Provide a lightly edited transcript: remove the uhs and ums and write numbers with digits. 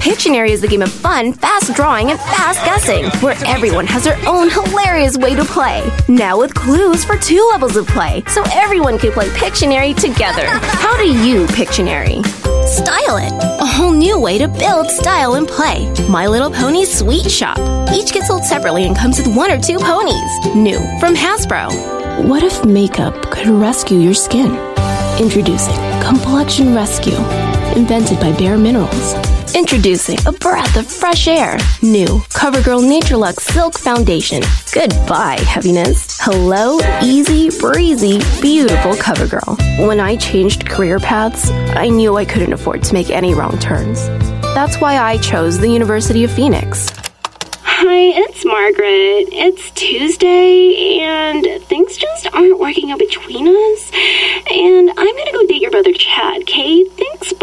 Pictionary is a game of fun, fast drawing, and fast guessing, where everyone has their own hilarious way to play. Now with clues for 2 levels of play, so everyone can play Pictionary together. How do you Pictionary? Style it! A whole new way to build, style, and play. My Little Pony Sweet Shop. Each gets sold separately and comes with 1 or 2 ponies. New from Hasbro. What if makeup could rescue your skin? Introducing Complexion Rescue, invented by Bare Minerals. Introducing a breath of fresh air. New CoverGirl NatureLuxe Silk Foundation. Goodbye, heaviness. Hello, easy, breezy, beautiful CoverGirl. When I changed career paths, I knew I couldn't afford to make any wrong turns. That's why I chose the University of Phoenix. Hi, it's Margaret. It's Tuesday, and things just aren't working out between us. And I'm gonna go date your brother Chad, okay? Thanks,